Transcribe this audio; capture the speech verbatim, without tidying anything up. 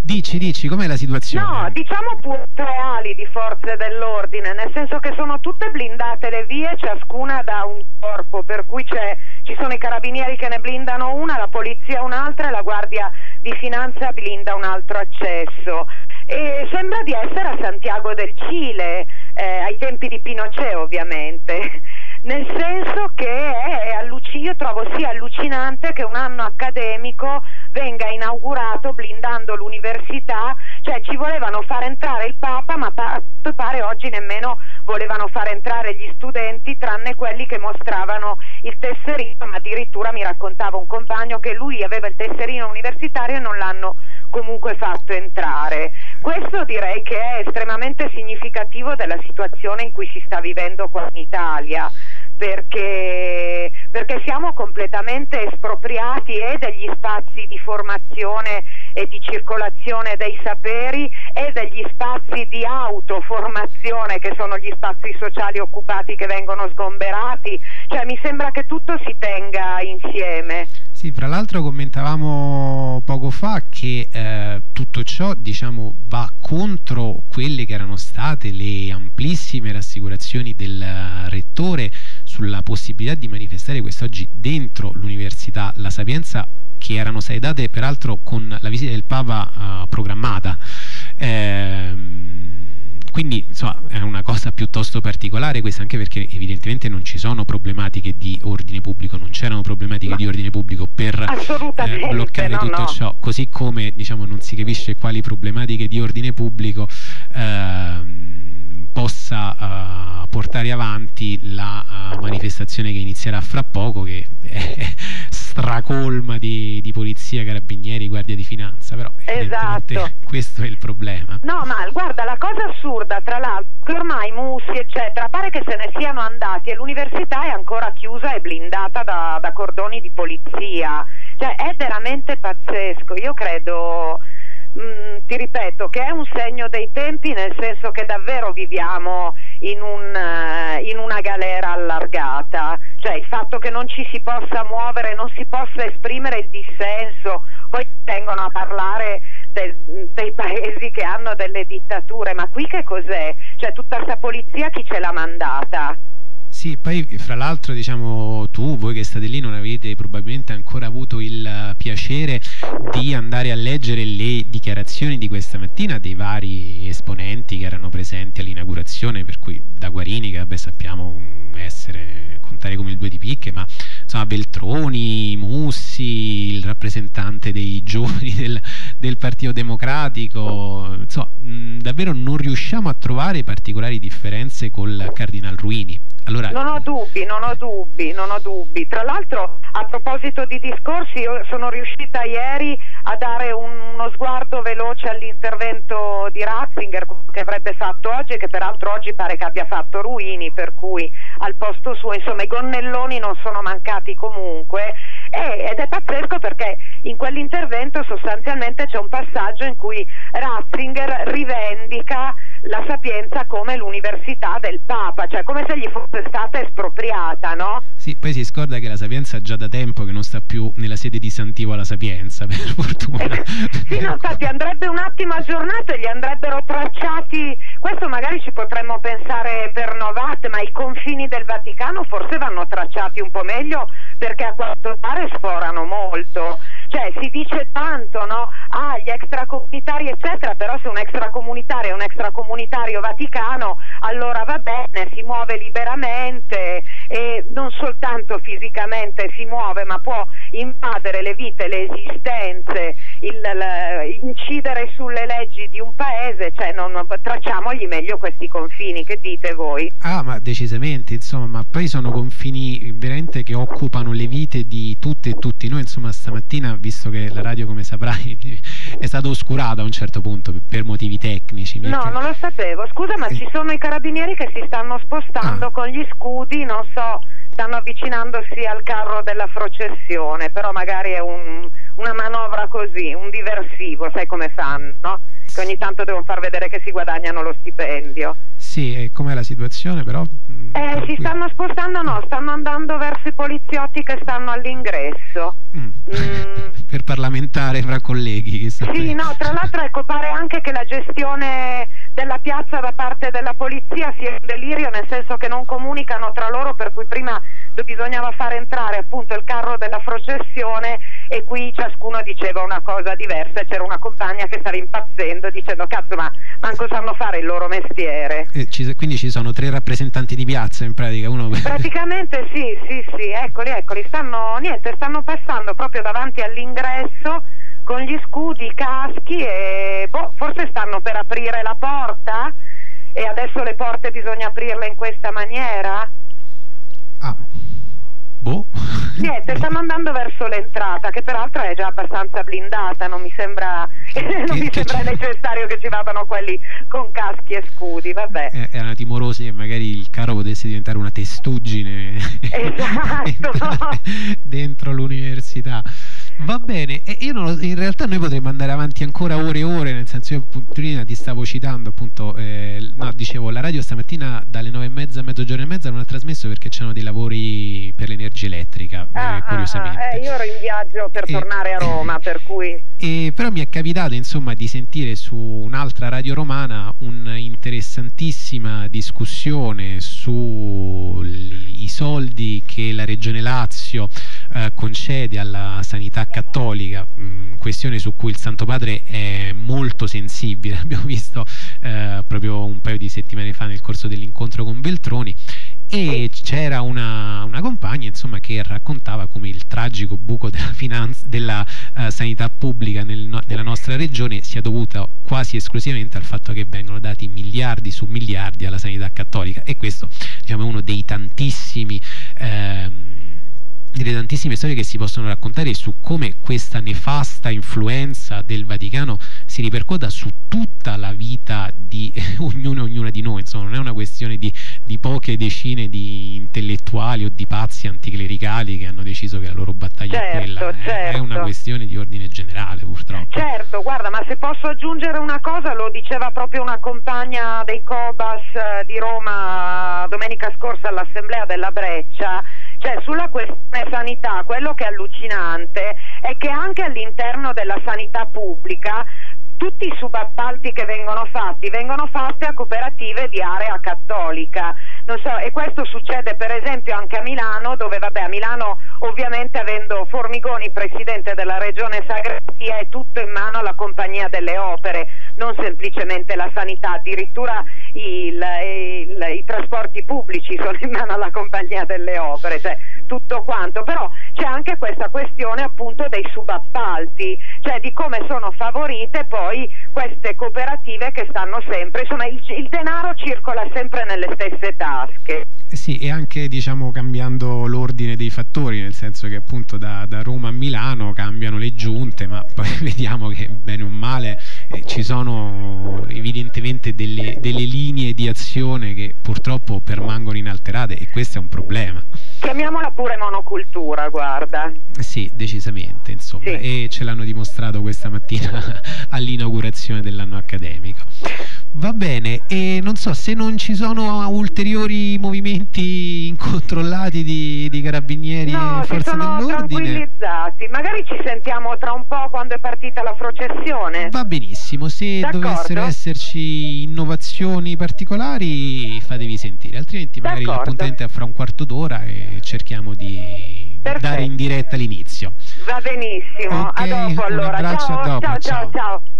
Dici, dici, com'è la situazione? No, diciamo pure tre ali di forze dell'ordine, nel senso che sono tutte blindate le vie, ciascuna da un corpo, per cui c'è, ci sono i carabinieri che ne blindano una, la polizia un'altra e la guardia di finanza blinda un altro accesso. E sembra di essere a Santiago del Cile, eh, ai tempi di Pinochet ovviamente. Nel senso che è alluci- io trovo sia allucinante che un anno accademico venga inaugurato blindando l'università, cioè ci volevano far entrare il Papa, ma pa- pare oggi nemmeno volevano far entrare gli studenti, tranne quelli che mostravano il tesserino, ma addirittura mi raccontava un compagno che lui aveva il tesserino universitario e non l'hanno comunque fatto entrare. Questo direi che è estremamente significativo della situazione in cui si sta vivendo qua in Italia, perché, perché siamo completamente espropriati e degli spazi di formazione e di circolazione dei saperi e degli spazi di autoformazione, che sono gli spazi sociali occupati che vengono sgomberati, cioè mi sembra che tutto si tenga insieme. Sì, fra l'altro commentavamo poco fa che eh, tutto ciò, diciamo, va contro quelle che erano state le amplissime rassicurazioni del rettore sulla possibilità di manifestare quest'oggi dentro l'Università La Sapienza, che erano state date peraltro con la visita del Papa uh, programmata. Ehm, quindi insomma è una cosa piuttosto particolare questa, anche perché evidentemente non ci sono problematiche di ordine pubblico, non c'erano problematiche di ordine pubblico per eh, bloccare no, tutto no. ciò, così come diciamo non si capisce quali problematiche di ordine pubblico eh, possa uh, portare avanti la uh, manifestazione che inizierà fra poco, che è stracolma di, di polizia, carabinieri, guardia di finanza, però esatto, questo è il problema. No, ma guarda, la cosa assurda tra l'altro che ormai Mussi eccetera pare che se ne siano andati e l'università è ancora chiusa e blindata da, da cordoni di polizia, cioè è veramente pazzesco. Io credo, mh, ti ripeto, che è un segno dei tempi, nel senso che davvero viviamo in, un, uh, in una galera allargata, cioè il fatto che non ci si possa muovere, non si possa esprimere il dissenso, poi vengono a parlare de, dei paesi che hanno delle dittature, ma qui che cos'è? Cioè tutta questa polizia chi ce l'ha mandata? Sì, poi fra l'altro diciamo tu, voi che state lì non avete probabilmente ancora avuto il piacere di andare a leggere le dichiarazioni di questa mattina dei vari esponenti che erano presenti all'inaugurazione, per cui da Guarini, che vabbè sappiamo essere contare come il due di picche, ma insomma Veltroni, Mussi, il rappresentante dei giovani del, del Partito Democratico, insomma mh, davvero non riusciamo a trovare particolari differenze col Cardinal Ruini. Allora, non ho dubbi, non ho dubbi, non ho dubbi. Tra l'altro, a proposito di discorsi, io sono riuscita ieri a dare un, uno sguardo veloce all'intervento di Ratzinger che avrebbe fatto oggi e che peraltro oggi pare che abbia fatto Ruini, per cui al posto suo, insomma, i gonnelloni non sono mancati comunque. E, ed è pazzesco perché in quell'intervento sostanzialmente c'è un passaggio in cui Ratzinger rivendica la Sapienza come l'università del Papa, cioè come se gli fosse stata espropriata, no? Sì, poi si scorda che la Sapienza già da tempo che non sta più nella sede di Sant'Ivo alla Sapienza, per fortuna. Eh, sì, no, infatti andrebbe un attimo aggiornato e gli andrebbero tracciati, questo magari ci potremmo pensare per Novat, ma i confini del Vaticano forse vanno tracciati un po' meglio, perché a quanto pare sforano molto. Cioè si dice tanto, no? Ah, gli extracomunitari eccetera, però se un extracomunitario è un extracomunitario vaticano, allora va bene, si muove liberamente e non soltanto fisicamente si muove, ma può invadere le vite, le esistenze, il, il, incidere sulle leggi di un paese, cioè non, tracciamogli meglio questi confini, che dite voi? Ah, ma decisamente, insomma, ma poi sono confini veramente che occupano le vite di tutte e tutti noi, insomma stamattina, visto che la radio, come saprai, è stata oscurata a un certo punto per motivi tecnici. No, perché... non lo sapevo, scusa, ma eh. ci sono i carabinieri che si stanno spostando ah. con gli scudi, non so, stanno avvicinandosi al carro della processione, però magari è un, una manovra così, un diversivo, sai come fanno, no? Che ogni tanto devono far vedere che si guadagnano lo stipendio. Sì, e com'è la situazione però? Eh, si stanno spostando, no, stanno andando verso i poliziotti che stanno all'ingresso. Mm. Mm. Per parlamentare fra colleghi. Che sì, no, tra l'altro ecco, pare anche che la gestione della piazza da parte della polizia sia un delirio, nel senso che non comunicano tra loro, per cui prima bisognava fare entrare appunto il carro della processione e qui ciascuno diceva una cosa diversa, c'era una compagna che stava impazzendo dicendo cazzo ma manco sanno fare il loro mestiere. Eh, ci, quindi ci sono tre rappresentanti di piazza in pratica, uno... Praticamente sì, sì, sì, eccoli, eccoli, stanno, niente, stanno passando proprio davanti all'ingresso con gli scudi, i caschi e boh, forse stanno per aprire la porta e adesso le porte bisogna aprirle in questa maniera. Ah, boh. Niente, stanno andando verso l'entrata, che peraltro è già abbastanza blindata, non mi sembra, non mi che sembra necessario che ci vadano quelli con caschi e scudi, vabbè. Eh, erano timorosi che magari il carro potesse diventare una testuggine esatto. dentro l'università. Va bene, e io non, in realtà noi potremmo andare avanti ancora ore e ore, nel senso io prima ti stavo citando appunto, eh, no, dicevo la radio stamattina dalle nove e mezza a mezzogiorno e mezza non ha trasmesso perché c'erano dei lavori per l'energia elettrica, ah, eh, curiosamente. Ah, eh, io ero in viaggio per e, tornare a Roma, per cui... E, però mi è capitato insomma di sentire su un'altra radio romana un'interessantissima discussione sui soldi che la Regione Lazio eh, concede alla sanità cattolica, mh, questione su cui il Santo Padre è molto sensibile, abbiamo visto eh, proprio un paio di settimane fa nel corso dell'incontro con Veltroni, e c'era una, una compagna insomma che raccontava come il tragico buco della, finanza, della uh, sanità pubblica nel no, nella nostra regione sia dovuto quasi esclusivamente al fatto che vengono dati miliardi su miliardi alla sanità cattolica, e questo diciamo, è uno dei tantissimi ehm, delle tantissime storie che si possono raccontare su come questa nefasta influenza del Vaticano si ripercuota su tutta la vita di ognuno e ognuna di noi. Insomma, non è una questione di, di poche decine di intellettuali o di pazzi anticlericali che hanno deciso che la loro battaglia certo, è quella, certo. È una questione di ordine generale, purtroppo. Certo, guarda, ma se posso aggiungere una cosa, lo diceva proprio una compagna dei Cobas eh, di Roma domenica scorsa all'Assemblea della Breccia. Cioè, sulla questione sanità, quello che è allucinante è che anche all'interno della sanità pubblica tutti i subappalti che vengono fatti vengono fatti a cooperative di area cattolica, non so, e questo succede per esempio anche a Milano, dove vabbè a Milano ovviamente avendo Formigoni presidente della regione Sagrestia è tutto in mano alla compagnia delle opere, non semplicemente la sanità, addirittura il, il, i trasporti pubblici sono in mano alla compagnia delle opere, cioè tutto quanto, però c'è anche questa questione appunto dei subappalti, cioè di come sono favorite poi queste cooperative che stanno sempre, insomma il, il denaro circola sempre nelle stesse tasche. Eh sì, e anche diciamo cambiando l'ordine dei fattori, nel senso che appunto da, da Roma a Milano cambiano le giunte, ma poi vediamo che bene o male eh, ci sono evidentemente delle, delle linee di azione che purtroppo permangono inalterate, e questo è un problema. Chiamiamola pure monocultura, guarda. Sì, decisamente, insomma, sì. E ce l'hanno dimostrato questa mattina all'inaugurazione dell'anno accademico. Va bene, e non so se non ci sono ulteriori movimenti incontrollati di, di carabinieri no, e forze dell'ordine. No, sono tranquillizzati, magari ci sentiamo tra un po' quando è partita la processione. Va benissimo, se dovessero esserci innovazioni particolari fatevi sentire, altrimenti magari l'appuntamento è fra un quarto d'ora e cerchiamo di Perfetto. Dare in diretta l'inizio. Va benissimo, okay, a dopo allora. Un abbraccio, ciao, a dopo, ciao, ciao, ciao.